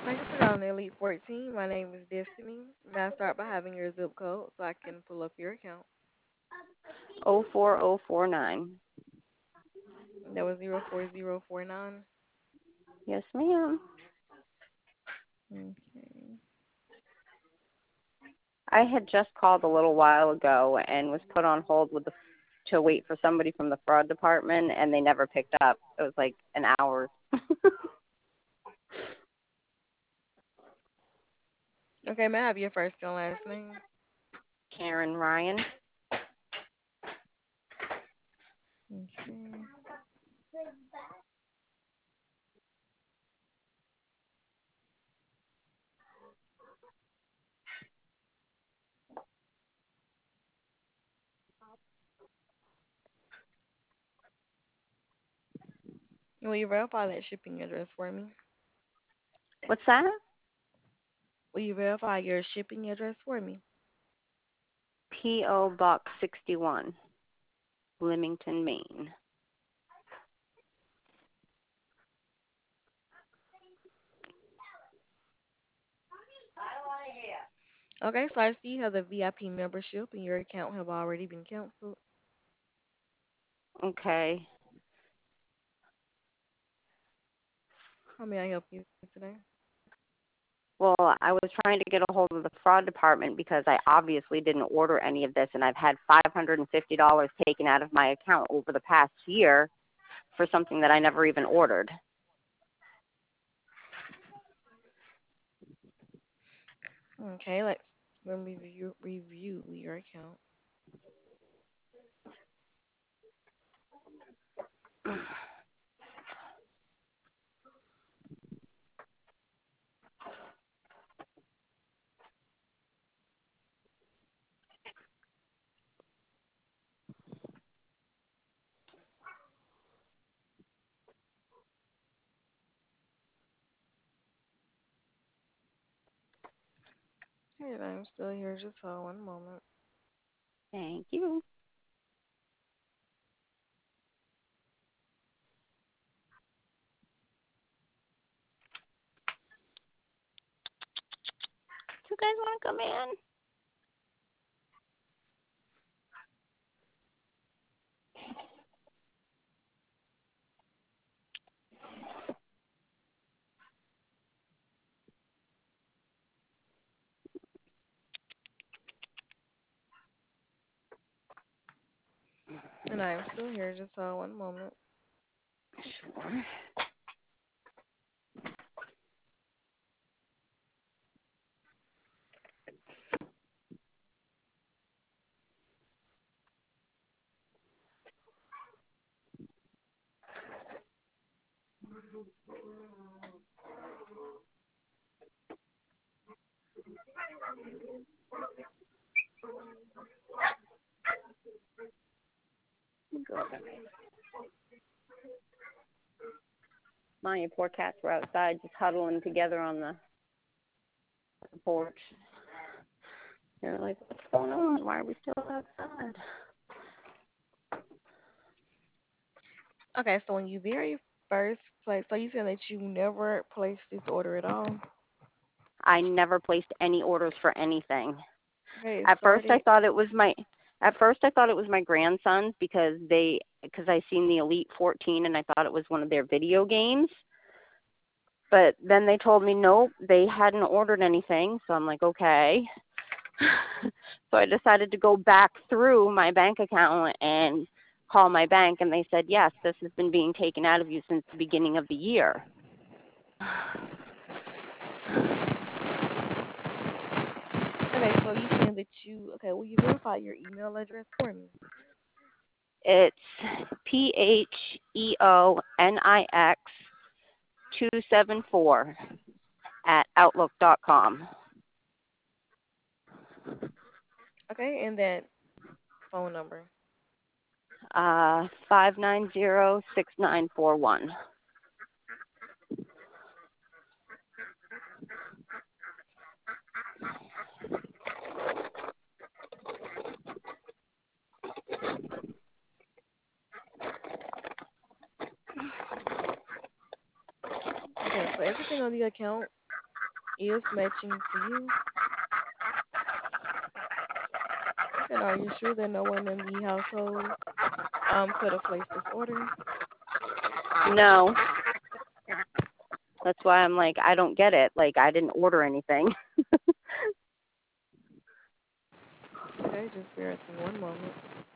Thank you for calling Elite 14. My name is Destiny. May I start by having your zip code so I can pull up your account? 04049. That was 04049. Yes, ma'am. Okay. I had just called a little while ago and was put on hold to wait for somebody from the fraud department, and they never picked up. It was like an hour. Okay, may I have your first and last name? Karen Ryan. Okay. Will you verify that shipping address for me? What's that? Will you verify your shipping address for me? P.O. Box 61, Leamington, Maine. Okay, so I see you have the VIP membership and your account have already been canceled. Okay. How may I help you today? Well, I was trying to get a hold of the fraud department because I obviously didn't order any of this, and I've had $550 taken out of my account over the past year for something that I never even ordered. Okay, let me review your account. Hey, I'm still here. Just hold one moment. Thank you. You guys want to come in? And I'm still here. Just hold one moment. Sure. Good. My poor cats were outside just huddling together on the porch. They're like, what's going on? Why are we still outside? Okay, so when you very first place, so you said that you never placed this order at all. I never placed any orders for anything. Okay, it At first I started. thought it was my grandsons because I seen the Elite 14 and I thought it was one of their video games. But then they told me nope, they hadn't ordered anything. So I'm like, okay. So I decided to go back through my bank account and call my bank, and they said, yes, this has been being taken out of you since the beginning of the year. Okay, so you saying that you okay? Will you verify your email address for me? It's PHEONIX274 at outlook.com. Okay, and that phone number. 5906941. Okay, so everything on the account is matching to you. And are you sure that no one in the household could have placed this order? No. That's why I'm like, I don't get it. Like, I didn't order anything. Okay, just bear with me one moment.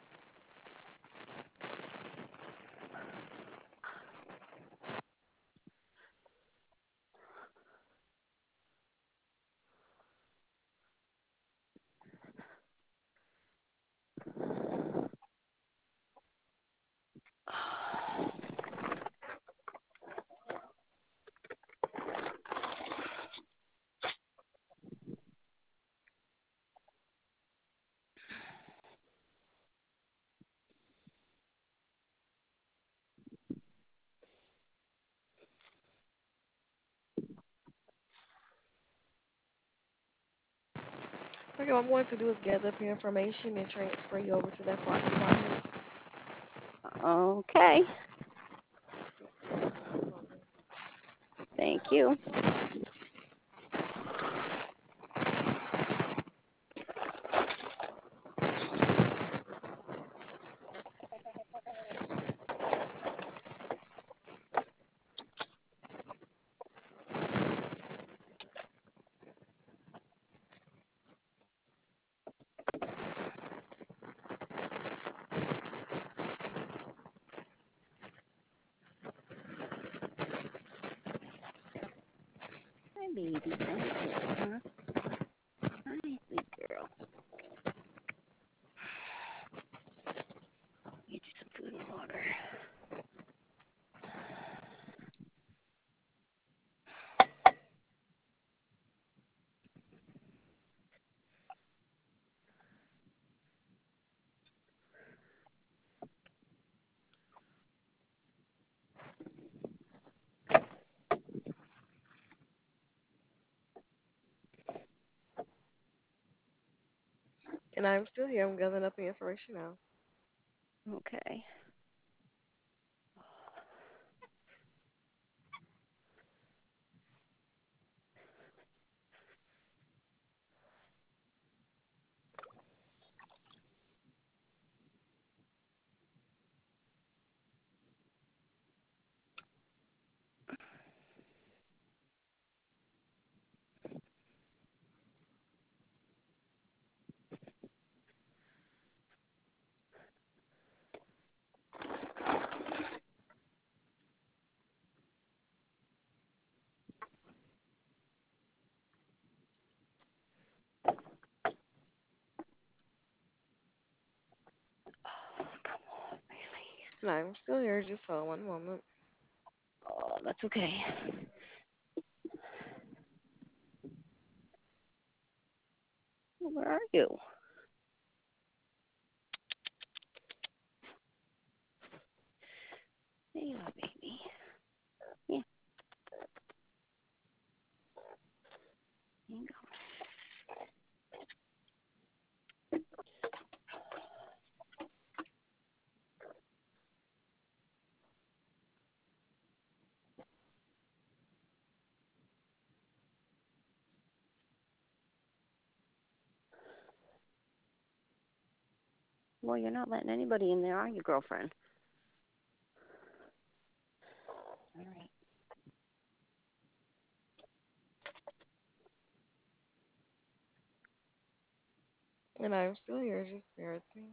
Okay, what I'm going to do is gather up your information and transfer you over to that part department. Okay. Thank you. Hi, baby. Huh? Hi, sweet girl. Get you some food and water. And I'm still here. I'm gathering up your information now. Okay. And I'm still here. Just hold one moment. Oh, that's okay. Where are you? There you are, baby. Yeah. There you go. Well, you're not letting anybody in there, are you, girlfriend? All right. And I'm still here. Just bear with me.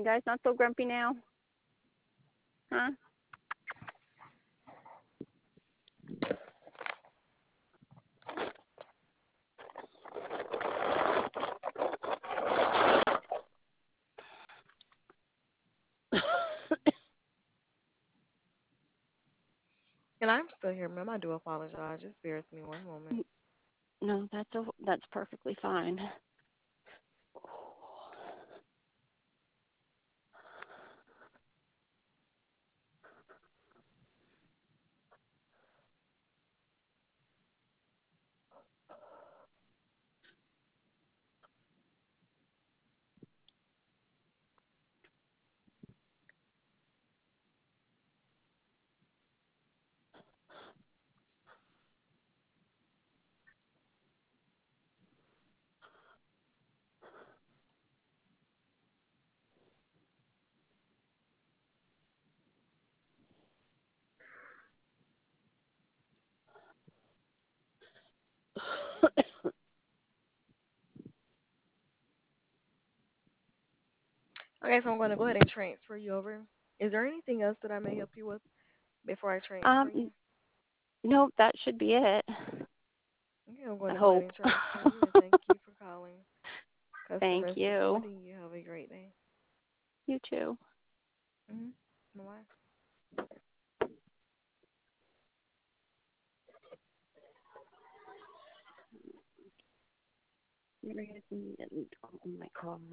You guys not so grumpy now? Huh? And I'm still here, ma'am. I do apologize. Just bear with me one moment. No, that's perfectly fine. Okay, so I'm going to go ahead and transfer you over. Is there anything else that I may help you with before I transfer um, you? no, that should be it. Okay, I'm going I to go ahead hope. and transfer you, and thank you for calling Thank customer support, you. and you have a great day. You too. Bye. Never had me on my car.